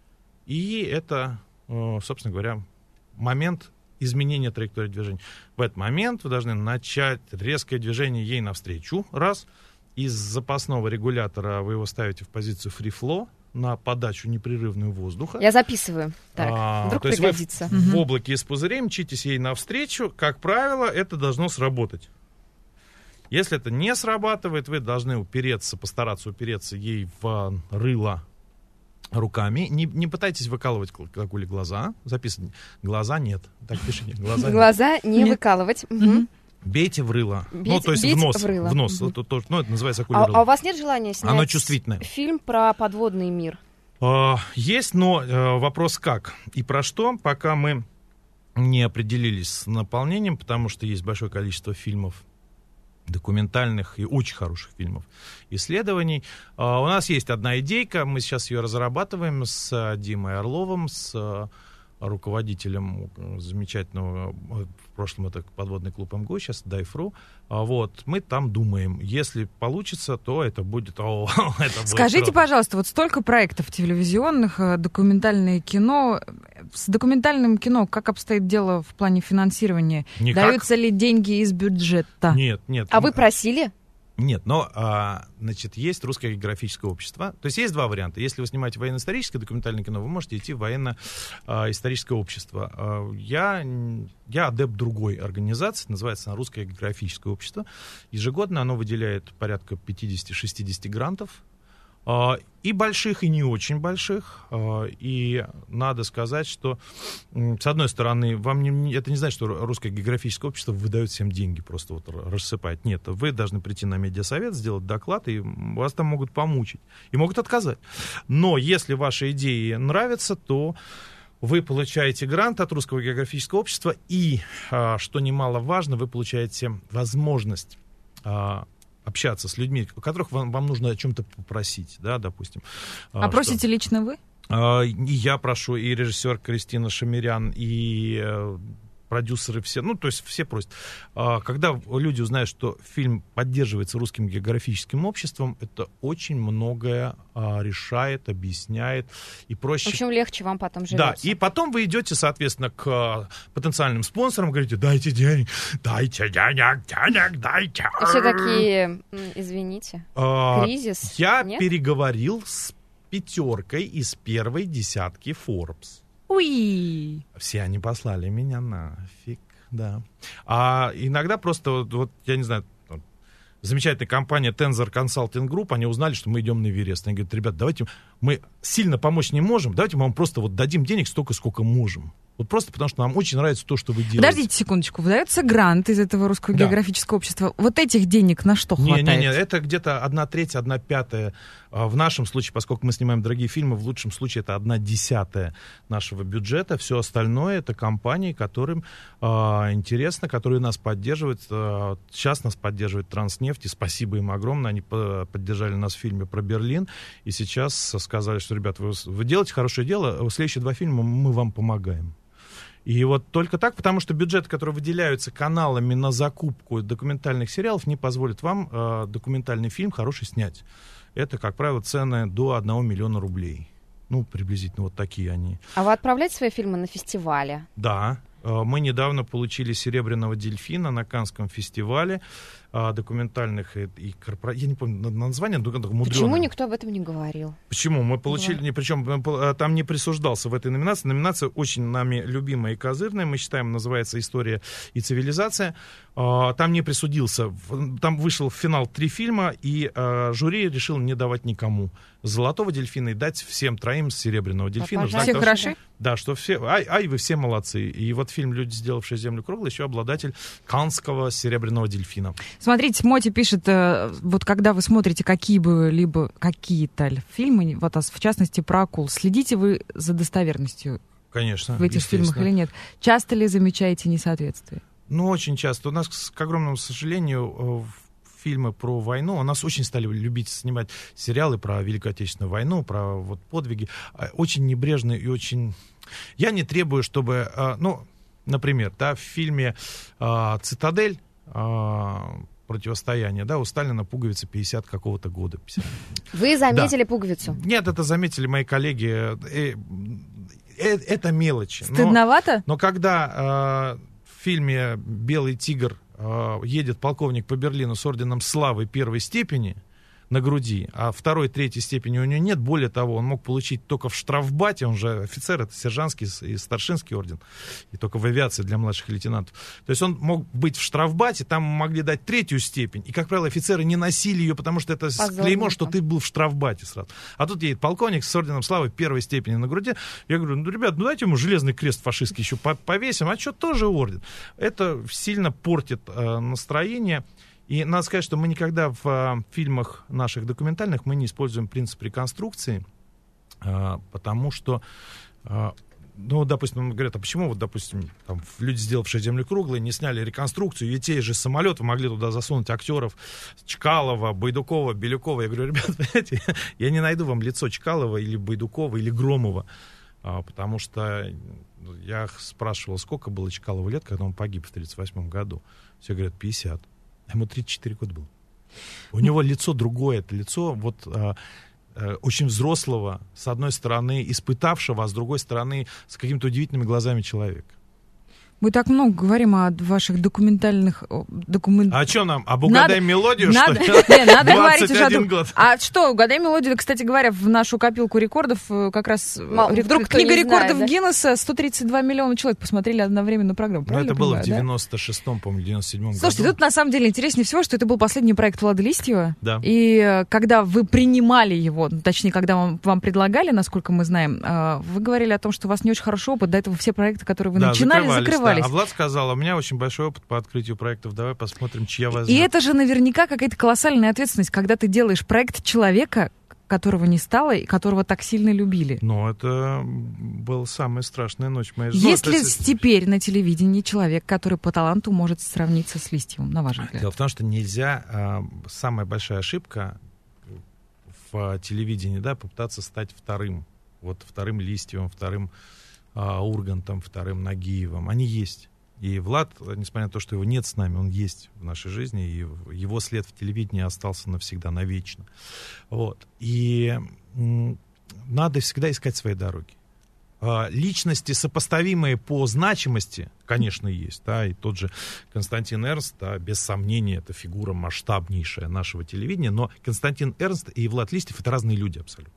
и это, собственно говоря, момент изменение траектории движения. В этот момент вы должны начать резкое движение ей навстречу, раз. Из запасного регулятора вы его ставите в позицию free flow, на подачу непрерывную воздуха. Я записываю. Так, а, вдруг то есть пригодится. Вы в, в облаке из пузырей мчитесь ей навстречу. Как правило, это должно сработать. Если это не срабатывает, вы должны упереться, постараться упереться ей в рыло руками. Не, не пытайтесь выкалывать акуле глаза. Записывайте. Глаза нет. Так пишите. Глаза, глаза не нет. выкалывать. Угу. Бейте в рыло. Бейте, ну, то есть в нос. В, рыло. в нос. Угу. Это, то, ну, это называется акуле а, рыло. А у вас нет желания снять Оно чувствительное. Фильм про подводный мир? А, есть, но а, вопрос как и про что, пока мы не определились с наполнением, потому что есть большое количество фильмов, документальных и очень хороших фильмов, исследований. Uh, у нас есть одна идейка, мы сейчас ее разрабатываем с uh, Димой Орловым, с uh, руководителем замечательного, в прошлом это подводный клуб МГУ, сейчас Дайфру. Uh, вот, мы там думаем, если получится, то это будет... О, это будет Скажите, круто. пожалуйста, вот столько проектов телевизионных, документальное кино. С документальным кино как обстоит дело в плане финансирования? Никак. Даются ли деньги из бюджета? Нет, нет. А вы просили? Нет, но, а, значит, есть Русское географическое общество. То есть есть два варианта. Если вы снимаете военно-историческое документальное кино, вы можете идти в военно-историческое общество. Я, я адепт другой организации, называется она Русское географическое общество. Ежегодно оно выделяет порядка пятьдесят-шестьдесят грантов. И больших, и не очень больших. И надо сказать, что, с одной стороны, вам не, это не значит, что Русское географическое общество выдает всем деньги, просто вот рассыпает. Нет, вы должны прийти на медиасовет, сделать доклад, и вас там могут помучить. И могут отказать. Но если ваши идеи нравятся, то вы получаете грант от Русского географического общества, и, а, что немаловажно, вы получаете возможность а, общаться с людьми, у которых вам, вам нужно о чем-то попросить, да, допустим. А, а просите что? Лично вы? А, и я прошу, и режиссер Кристина Шамирян, и а, продюсеры все, ну, то есть все просят. А, когда люди узнают, что фильм поддерживается Русским географическим обществом, это очень многое а, решает, объясняет и проще. В общем, легче вам потом живется. Да, и потом вы идете, соответственно, к а, потенциальным спонсорам, говорите, дайте денег, дайте денег, денег, дайте. И все такие, извините, а, кризис? Я Нет? переговорил с пятеркой из первой десятки Forbes. Уи! Все они послали меня нафиг, да. А иногда просто, вот, вот я не знаю, замечательная компания Tensor Consulting Group, они узнали, что мы идем на Эверест. Они говорят, ребят, давайте, мы сильно помочь не можем, давайте мы вам просто вот дадим денег столько, сколько можем. Вот просто потому, что нам очень нравится то, что вы делаете. Подождите секундочку, выдается грант из этого Русского Да. географического общества. Вот этих денег на что хватает? Не-не-не, это где-то одна треть, одна пятая. В нашем случае, поскольку мы снимаем дорогие фильмы, в лучшем случае это одна десятая нашего бюджета. Все остальное это компании, которым э, интересно, которые нас поддерживают. Э, сейчас нас поддерживает Транснефть, и спасибо им огромное. Они по- поддержали нас в фильме про Берлин. И сейчас сказали, что, ребят, вы, вы делаете хорошее дело, следующие два фильма мы вам помогаем. И вот только так, потому что бюджеты, которые выделяются каналами на закупку документальных сериалов, не позволят вам э, документальный фильм хороший снять. Это, как правило, цены до одного миллиона рублей. Ну, приблизительно вот такие они. А вы отправляете свои фильмы на фестивале? Да. Э, мы недавно получили «Серебряного дельфина» на Каннском фестивале э, документальных и, и корпораций. Я не помню название, но мудреное. Почему никто об этом не говорил? Почему? Мы получили, не, причем там не присуждался в этой номинации. Номинация очень нами любимая и козырная, мы считаем, называется «История и цивилизация». Там не присудился. Там вышел в финал три фильма, и жюри решил не давать никому «Золотого дельфина» и дать всем троим «Серебряного дельфина». Да, все что, хороши? Да, что все... Ай, ай, вы все молодцы. И вот фильм «Люди, сделавшие Землю круглой» еще обладатель Каннского «Серебряного дельфина». Смотрите, Моти пишет, э, вот когда вы смотрите какие бы либо какие-то фильмы, вот в частности про акул, следите вы за достоверностью Конечно. в этих фильмах или нет? Часто ли замечаете несоответствие? Ну, очень часто. У нас, к огромному сожалению, фильмы про войну, у нас очень стали любить снимать сериалы про Великую Отечественную войну, про вот подвиги. Очень небрежные и очень... Я не требую, чтобы... Ну, например, да, в фильме «Цитадель», «Противостояние», да, у Сталина пуговица пятьдесят какого-то года. пятьдесят. Вы заметили Да. пуговицу? Нет, это заметили мои коллеги. Это мелочи. Стыдновато? Но, но когда... В фильме «Белый тигр» э, едет полковник по Берлину с орденом славы первой степени на груди, а второй, третьей степени у него нет. Более того, он мог получить только в штрафбате, он же офицер, это сержантский и старшинский орден, и только в авиации для младших лейтенантов. То есть он мог быть в штрафбате, там могли дать третью степень, и, как правило, офицеры не носили ее, потому что это Позорно. клеймо, что ты был в штрафбате сразу. А тут едет полковник с орденом славы первой степени на груди. Я говорю, ну, ребят, ну дайте ему железный крест фашистский еще повесим, а что, тоже орден. Это сильно портит э, настроение. И надо сказать, что мы никогда в э, фильмах наших документальных мы не используем принцип реконструкции, э, потому что, э, ну, допустим, говорят, а почему, вот, допустим, там, люди, сделавшие Землю круглой, не сняли реконструкцию, и те же самолеты могли туда засунуть актеров Чкалова, Байдукова, Белюкова. Я говорю, ребят, понимаете, я не найду вам лицо Чкалова или Байдукова или Громова, э, потому что я спрашивал, сколько было Чкалову лет, когда он погиб в тридцать восьмом году. Все говорят, пятьдесят. Ему тридцать четыре года было. У него лицо другое. Это лицо вот, а, а, очень взрослого, с одной стороны, испытавшего, а с другой стороны, с какими-то удивительными глазами человека. Мы так много говорим о ваших документальных... Документ... А что нам, об «Угадай надо, мелодию», надо, что ли? Не, надо говорить двадцать уже о один том- год. А что, «Угадай мелодию», кстати говоря, в нашу копилку рекордов э, как раз... Мало, э, вдруг кто книга не знает, рекордов да? Гиннесса, сто тридцать два миллиона человек посмотрели одновременно программу. Ну, Правильно это было понимаю, в да? девяносто шестом, по-моему, девяносто седьмом году. Слушайте, тут на самом деле интереснее всего, что это был последний проект Влада Листьева. Да. И э, когда вы принимали его, точнее, когда вам, вам предлагали, насколько мы знаем, э, вы говорили о том, что у вас не очень хороший опыт. До этого все проекты, которые вы Да, начинали, закрывались, закрывались. да. А Влад сказал, у меня очень большой опыт по открытию проектов, давай посмотрим, чья возьмет. И это же наверняка какая-то колоссальная ответственность, когда ты делаешь проект человека, которого не стало и которого так сильно любили. Но это была самая страшная ночь в моей жизни. Есть ли теперь на телевидении человек, который по таланту может сравниться с Листьевым, на ваш взгляд? Дело в том, что нельзя... Самая большая ошибка в телевидении, да, попытаться стать вторым. Вот вторым Листьевым, вторым Ургантом, вторым Нагиевым. Они есть. И Влад, несмотря на то, что его нет с нами, он есть в нашей жизни, и его след в телевидении остался навсегда, навечно. Вот. И м- надо всегда искать свои дороги. А, личности, сопоставимые по значимости, конечно, есть. Да, и тот же Константин Эрнст, да, без сомнения, это фигура масштабнейшая нашего телевидения, но Константин Эрнст и Влад Листьев — это разные люди абсолютно.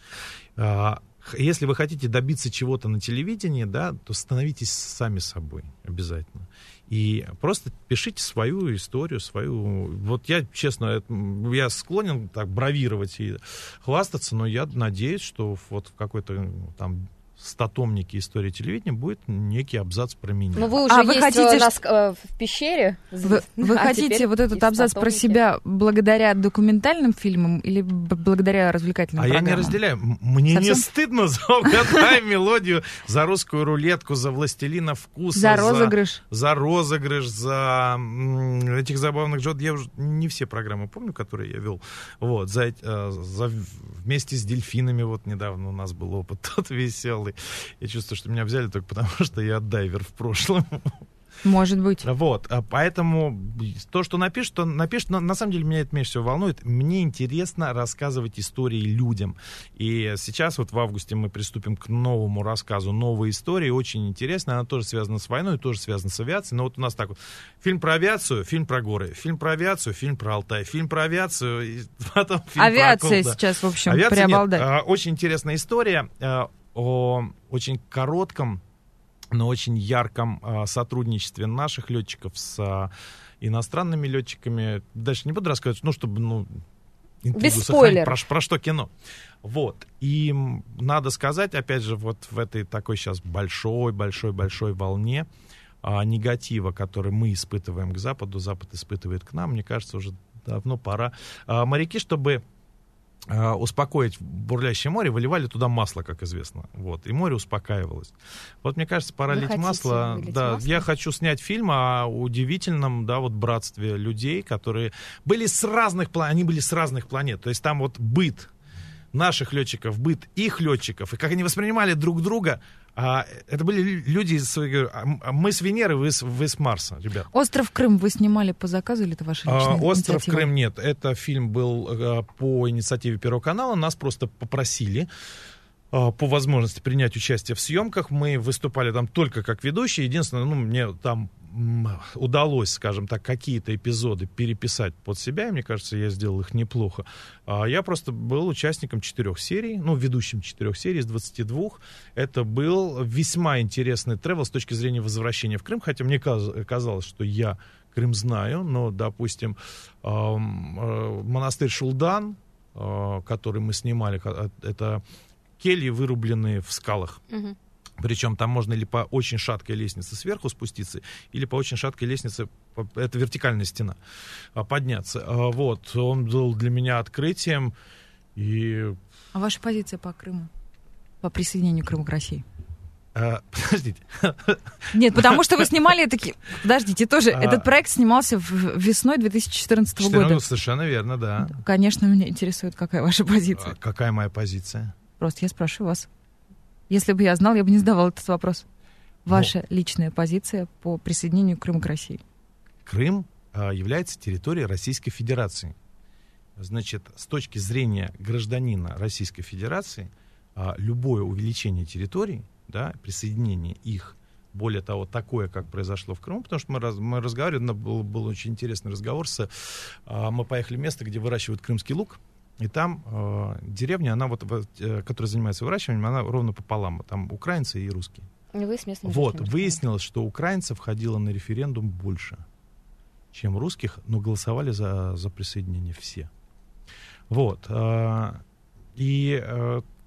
А, Если вы хотите добиться чего-то на телевидении, да, то становитесь сами собой обязательно. И просто пишите свою историю, свою... Вот я, честно, я склонен так бравировать и хвастаться, но я надеюсь, что вот в какой-то там стотомнике истории телевидения будет некий абзац про меня. Ну, вы уже а есть вы хотите, нас, э, в пещере. Вы, вы а хотите вот этот абзац про себя благодаря документальным фильмам или б- благодаря развлекательным а программам? А я не разделяю. Мне Совсем? не стыдно за «Угадай мелодию», за «Русскую рулетку», за «Властелина вкуса», за розыгрыш, за, за, розыгрыш, за м, этих забавных жен. Я уже не все программы помню, которые я вел. Вот, за, за, вместе с дельфинами вот недавно у нас был опыт тот веселый. Я чувствую, что меня взяли только потому, что я дайвер в прошлом. Может быть. Вот, поэтому то, что напишут, то напишут. Но на самом деле меня это меньше всего волнует. Мне интересно рассказывать истории людям. И сейчас вот в августе мы приступим к новому рассказу, новой истории, очень интересно. Она тоже связана с войной, тоже связана с авиацией. Но вот у нас так вот. Фильм про авиацию, фильм про горы. Фильм про авиацию, фильм про Алтай. Фильм про авиацию, и потом фильм Авиация про акул, да. сейчас, в общем, Авиация преобладает. Нет, очень интересная история о очень коротком, но очень ярком а, сотрудничестве наших летчиков с а, иностранными летчиками. Дальше не буду рассказывать, ну, чтобы, ну, без спойлеров. Про, про что кино. Вот. И надо сказать, опять же, вот в этой такой сейчас большой-большой-большой волне а, негатива, который мы испытываем к Западу, Запад испытывает к нам, мне кажется, уже давно пора. А, моряки, чтобы успокоить бурлящее море, выливали туда масло, как известно. Вот. И море успокаивалось. Вот мне кажется, пора Вы лить масло. Да, масло? Я хочу снять фильм о удивительном, да, вот братстве людей, которые были с разных планет, они были с разных планет. То есть там вот быт наших летчиков, быт их летчиков, и как они воспринимали друг друга. А, это были люди, а, мы с Венеры, вы с, вы с Марса, ребят. «Остров Крым» вы снимали по заказу или это ваша личная а, «Остров инициатива? Крым» нет, это фильм был а, по инициативе Первого канала, нас просто попросили а, по возможности принять участие в съемках, мы выступали там только как ведущие, единственное, ну, мне там удалось, скажем так, какие-то эпизоды переписать под себя, и мне кажется, я сделал их неплохо. Я просто был участником четырех серий, ну, ведущим четырех серий из двадцати двух. Это был весьма интересный тревел с точки зрения возвращения в Крым, хотя мне казалось, что я Крым знаю, но, допустим, монастырь Шулдан, который мы снимали, это кельи, вырубленные в скалах. Угу. Причем там можно или по очень шаткой лестнице сверху спуститься, или по очень шаткой лестнице, это вертикальная стена, подняться. Вот, он был для меня открытием. И... А ваша позиция по Крыму? По присоединению Крыма к России? А, подождите. Нет, потому что вы снимали такие... Подождите, тоже а... этот проект снимался в... весной две тысячи четырнадцатого года. Совершенно верно, да. Конечно, меня интересует, какая ваша позиция. А какая моя позиция? Просто я спрашиваю вас. Если бы я знал, я бы не задавал этот вопрос. Ваша Но... личная позиция по присоединению Крыма к России? Крым а, является территорией Российской Федерации. Значит, с точки зрения гражданина Российской Федерации, а, любое увеличение территорий, да, присоединение их, более того, такое, как произошло в Крыму, потому что мы, раз, мы разговаривали, был, был очень интересный разговор, с, а, мы поехали в место, где выращивают крымский лук. И там э, деревня, она вот, э, которая занимается выращиванием, она ровно пополам. Там украинцы и русские. И вы с местными вот, выяснилось, что украинцев ходило на референдум больше, чем русских, но голосовали за, за присоединение все. Вот. Э, и э,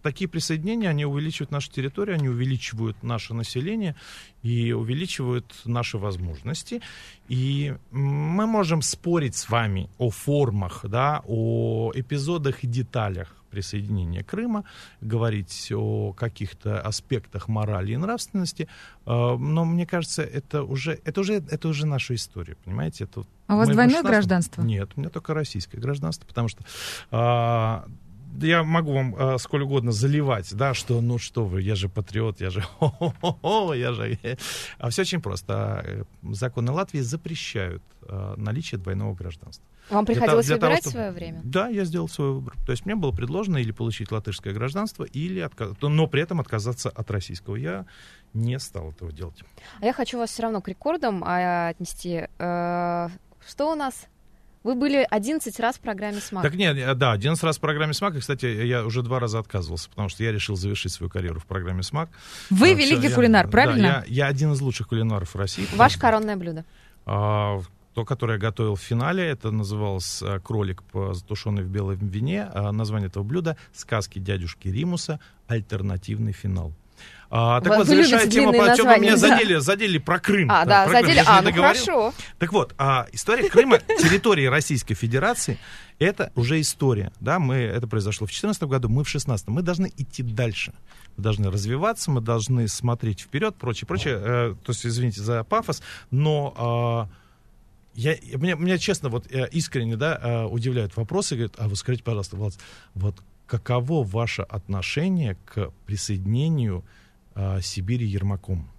такие присоединения, они увеличивают нашу территорию, они увеличивают наше население и увеличивают наши возможности. И мы можем спорить с вами о формах, да, о эпизодах и деталях присоединения Крыма, говорить о каких-то аспектах морали и нравственности, но мне кажется, это уже, это уже, это уже наша история, понимаете? Это а у вас двойное шестнадцатом... гражданство? Нет, у меня только российское гражданство, потому что а, я могу вам а, сколь угодно заливать, да, что ну что вы, я же патриот, я же хо-хо-хо, я же... А все очень просто. Законы Латвии запрещают а, наличие двойного гражданства. Вам приходилось для, для выбирать того, свое время? Да, я сделал свой выбор. То есть мне было предложено или получить латышское гражданство, или отказ... но при этом отказаться от российского. Я не стал этого делать. А я хочу вас все равно к рекордам а, отнести. Э, что у нас? Вы были одиннадцать раз в программе «Смак». Так нет, да, одиннадцать раз в программе «Смак». И, кстати, я уже два раза отказывался, потому что я решил завершить свою карьеру в программе «Смак». Вы а, великий все, кулинар, я, правильно? Да, я, я один из лучших кулинаров России. Ваше что, коронное блюдо? А, то, которое я готовил в финале, это называлось кролик, затушенный в белом вине. А название этого блюда «Сказки дядюшки Римуса. Альтернативный финал». А, так вы, вот, вы завершая тему, по чем вы меня да. задели, задели про Крым. А, да, про задели, Крым. а, ну хорошо. Так вот, а, история Крыма, территории Российской Федерации, это уже история. Да? Мы, это произошло в две тысячи четырнадцатом году, мы в две тысячи шестнадцатом. Мы должны идти дальше. Мы должны развиваться, мы должны смотреть вперед, прочее, прочее. Э, то есть, извините за пафос, но... Э, Я, меня, меня, честно, вот искренне, да, удивляют вопросы. Говорят, а вы скажите, пожалуйста, Влад, вот каково ваше отношение к присоединению а, Сибири Ермаком?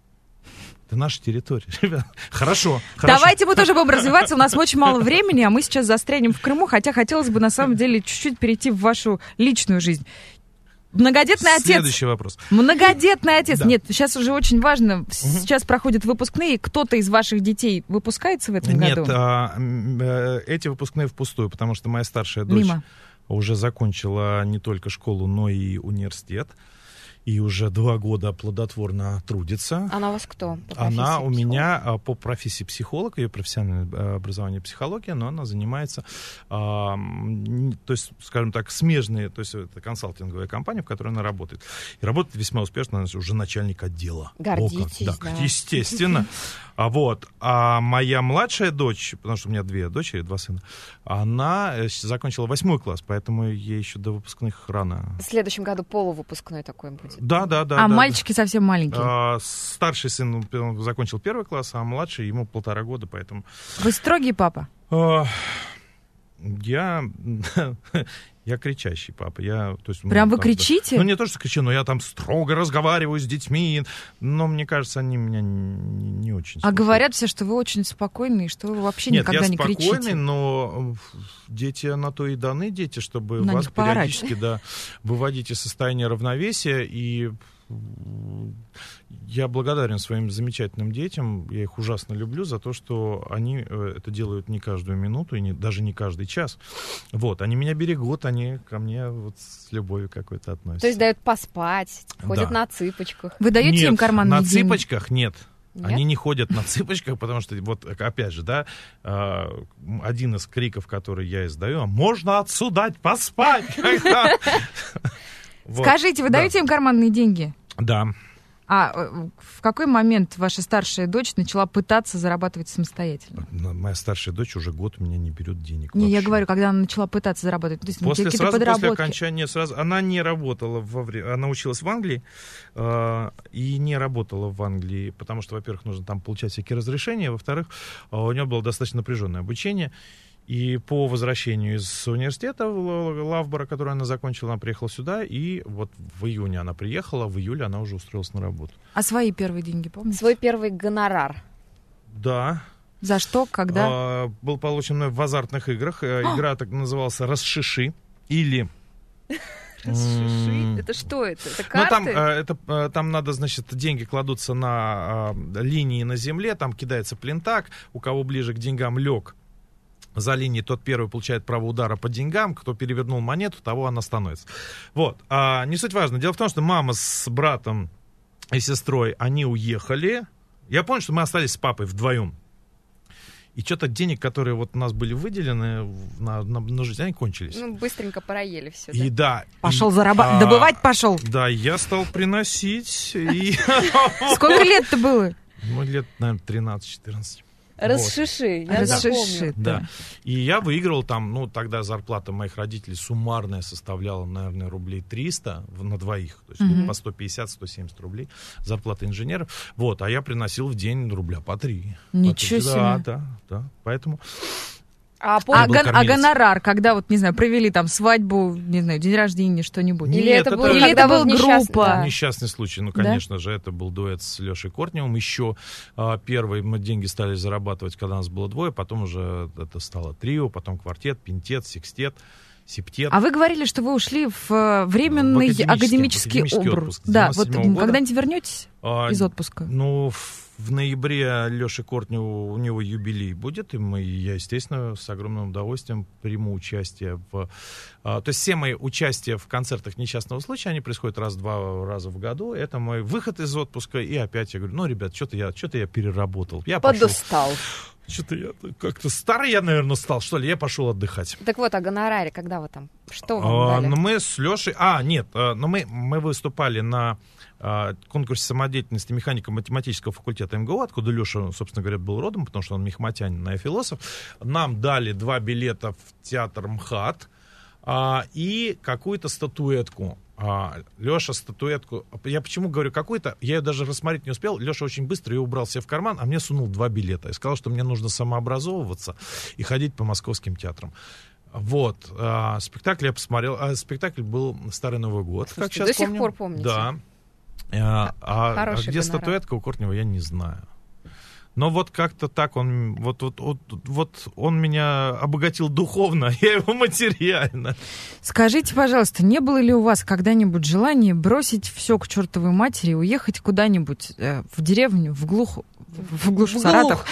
Это наша территория, ребят. Хорошо, хорошо. Давайте мы тоже будем развиваться. У нас очень мало времени, а мы сейчас застрянем в Крыму, хотя хотелось бы, на самом деле, чуть-чуть перейти в вашу личную жизнь. Многодетный отец. Следующий вопрос. Многодетный отец. Да. Нет, сейчас уже очень важно. Угу. Сейчас проходят выпускные. Кто-то из ваших детей выпускается в этом Нет, году? Нет, а, эти выпускные впустую, потому что моя старшая дочь Мимо. уже закончила не только школу, но и университет. И уже два года плодотворно трудится. Она у вас кто? Она у меня а, по профессии психолог, ее профессиональное образование психология, но она занимается, а, то есть, скажем так, смежные, то есть это консалтинговая компания, в которой она работает. И работает весьма успешно, она уже начальник отдела. Гордитесь, да. да. Естественно. А вот, а моя младшая дочь, потому что у меня две дочери, два сына, она закончила восьмой класс, поэтому ей еще до выпускных рано. В следующем году полувыпускной такой будет. Да, да, да. А да, мальчики да. совсем маленькие? А, старший сын он закончил первый класс, а младший ему полтора года, поэтому... Вы строгий папа? А, я... Я кричащий папа. Я, то есть, Прям ну, вы там, кричите? Да, ну, не то, что кричу, но я там строго разговариваю с детьми. Но мне кажется, они меня не, не очень слушают. А говорят все, что вы очень спокойный, что вы вообще Нет, никогда не кричите. Нет, я спокойный, но дети на то и даны, дети, чтобы на вас них поорать. периодически да, выводить из состояния равновесия. И я благодарен своим замечательным детям, я их ужасно люблю за то, что они это делают не каждую минуту и не, даже не каждый час. Вот, они меня берегут, они ко мне вот с любовью какой-то относятся. То есть дают поспать, ходят да. на цыпочках. Вы даете нет, им карманные на деньги? цыпочках нет. Нет? Они не ходят на цыпочках, потому что, вот опять же, да, один из криков, который я издаю, можно отсюда поспать. Скажите, вы даете им карманные деньги? Да. А в какой момент ваша старшая дочь начала пытаться зарабатывать самостоятельно? Моя старшая дочь уже год у меня не берет денег. Не, вообще. я говорю, когда она начала пытаться зарабатывать. То есть, после, какие-то сразу подработки. после окончания, сразу, она не работала во время, она училась в Англии э, и не работала в Англии, потому что, во-первых, нужно там получать всякие разрешения, во-вторых, э, у нее было достаточно напряженное обучение. И по возвращению из университета Лавбора, который она закончила, она приехала сюда, и вот в июне она приехала, в июле она уже устроилась на работу. А свои первые деньги, помните? Свой первый гонорар. Да. За что, когда? А, был получен мной в азартных играх. А! Игра так называлась «Расшиши» или... Расшиши? Это что это? Это карты? Ну, там, это, там надо, значит, деньги кладутся на линии на земле, там кидается плинтак, у кого ближе к деньгам лег за линией, тот первый получает право удара по деньгам, кто перевернул монету, того она становится. Вот. А, не суть важно. Дело в том, что мама с братом и сестрой, они уехали. Я помню, что мы остались с папой вдвоем. И что-то денег, которые вот у нас были выделены на, на, на жизнь, они кончились. Ну, быстренько проели все. И да. Пошел и, зарабатывать, а, добывать пошел. Да, я стал приносить. Сколько лет-то было? Ну, лет, наверное, тринадцать-четырнадцать. Расшиши, я Расшиши, запомню. Да. И я выигрывал там, ну, тогда зарплата моих родителей суммарная составляла, наверное, рублей триста на двоих. То есть Мгм. по сто пятьдесят - сто семьдесят рублей зарплата инженеров. Вот, а я приносил в день рубля по три. Ничего По три. себе. Да, да, да. Поэтому... А А, помню, был гон- а кормилец. гонорар, когда вот, не знаю, провели там свадьбу, не знаю, день рождения, что-нибудь? Нет, или это это- было, Или когда это был был несчастный- группа? да. Несчастный случай, ну, Да? конечно же, это был дуэт с Лешей Кортневым. Еще а, первые мы деньги стали зарабатывать, когда нас было двое, потом уже это стало трио, потом квартет, пинтет, секстет, септет. А вы говорили, что вы ушли в э, временный В академический- академический, академический обр- отпуск с Да, вот девяносто седьмого года. когда-нибудь вернетесь А, из отпуска? Ну, в, в ноябре Леше Кортневу, у него юбилей будет, и мы, я, естественно, с огромным удовольствием приму участие в... а, то есть все мои участия в концертах несчастного случая, они происходят раз-два раза в году. Это мой выход из отпуска, и опять я говорю, ну, ребят, что-то я, что-то я переработал. Я пошел, Подустал. что-то я как-то старый я, наверное, стал, что ли, я пошел отдыхать. Так вот, о гонораре, когда вы там? Что вам А, дали? ну, мы с Лешей... А, нет, а, ну, мы, мы выступали на а, конкурсе самодеятельности механико-математического факультета МГУ, откуда Леша, собственно говоря, был родом, потому что он мехматянин, а я философ. Нам дали два билета в театр МХАТ а, и какую-то статуэтку. А, Леша статуэтку... Я почему говорю какую-то? Я ее даже рассмотреть не успел. Леша очень быстро ее убрал себе в карман, а мне сунул два билета. И сказал, что мне нужно самообразовываться и ходить по московским театрам. Вот, а, спектакль я посмотрел, а, спектакль был «Старый Новый год», как Слушайте, сейчас до сих помню. пор помните? Да. А, а- а Хороший где гонорар. статуэтка у Кортнева, я не знаю. Но вот как-то так он, вот, вот, вот, вот он меня обогатил духовно, я его материально. Скажите, пожалуйста, не было ли у вас когда-нибудь желания бросить все к чертовой матери и уехать куда-нибудь э, в деревню, в глуху, в глушь, в В Саратов?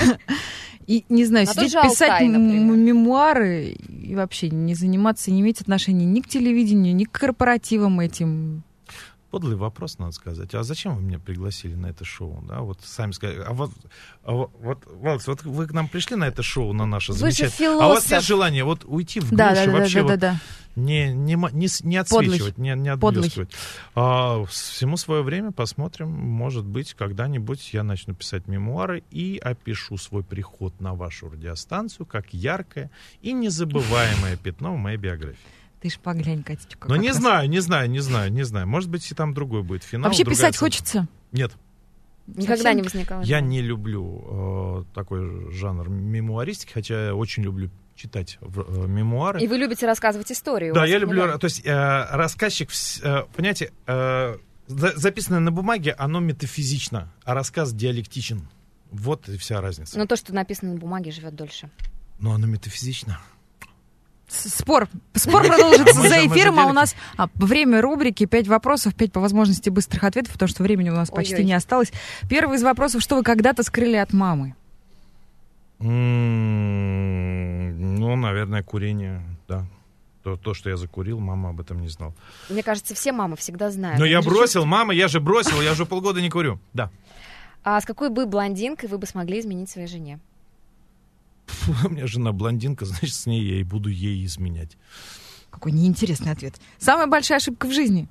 И, не знаю, На сидеть тот же писать Алтай, м- например. мемуары и вообще не заниматься, не иметь отношения ни к телевидению, ни к корпоративам этим? Подлый вопрос, надо сказать. А зачем вы меня пригласили на это шоу? Да, вот сами сказали. А вот, а вот, вот, Валерий, вот вы к нам пришли на это шоу, на наше Вы же замечательное. А у вас философ. есть желание вот уйти в глушь Да, да, и да, вообще да, вот да, да. не, не, мо- не, с- не отсвечивать, не, не Подлый. отблескивать. А, всему свое время посмотрим. Может быть, когда-нибудь я начну писать мемуары и опишу свой приход на вашу радиостанцию как яркое и незабываемое пятно в моей биографии. Ты ж поглянь, Катечка. Но как не раз. знаю, не знаю, не знаю, не знаю. Может быть, и там другой будет финал. Вообще другая писать оценка. хочется? Нет. Никогда Совсем? не возникало. Я не люблю э, такой жанр мемуаристики, хотя я очень люблю читать в- э, мемуары. И вы любите рассказывать истории. у Да, вас я в люблю, мемуарах. то есть э, рассказчик, вс- э, понимаете, э, за- записанное на бумаге, оно метафизично, а рассказ диалектичен. Вот и вся разница. Но то, что написано на бумаге, живет дольше. Но оно метафизично. С- Спор. Спор продолжится А мы же- за мы же эфиром, а у делим. нас а, время рубрики, пять вопросов, пять по возможности быстрых ответов, потому что времени у нас почти Ой-ой. не осталось. Первый из вопросов, что вы когда-то скрыли от мамы? М, Ну, наверное, курение, да. То, то, что я закурил, мама об этом не знала. Мне кажется, все мамы всегда знают. Но Они я же бросил, мама, я же бросил, я уже полгода не курю. Да. чувствуют. А с какой бы блондинкой вы бы смогли изменить своей жене? Фу, у меня жена блондинка, значит, с ней я и буду ей изменять. Какой неинтересный ответ. Самая большая ошибка в жизни?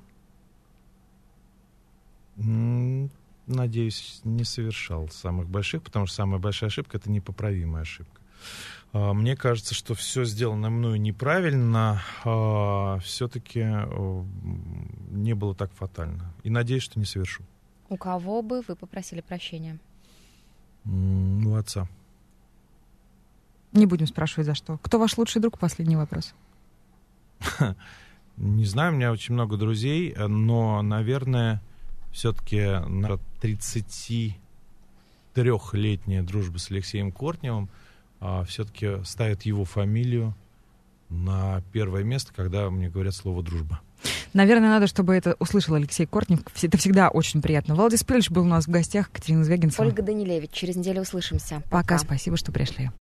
М, Надеюсь, не совершал самых больших, потому что самая большая ошибка — это непоправимая ошибка. А, Мне кажется, что все сделано мною неправильно, все-таки не было так фатально. И надеюсь, что не совершу. У кого бы вы попросили прощения? М, У отца. Не будем спрашивать, за что. Кто ваш лучший друг? Последний вопрос. Не знаю, у меня очень много друзей, но, наверное, все-таки на тридцатитрёхлетняя дружба с Алексеем Кортневым все-таки ставит его фамилию на первое место, когда мне говорят слово «дружба». Наверное, надо, чтобы это услышал Алексей Кортнев. Это всегда очень приятно. Валдис Пельш был у нас в гостях, Катерина Звягинцева. Ольга Данилевич. Через неделю услышимся. Пока, спасибо, что пришли.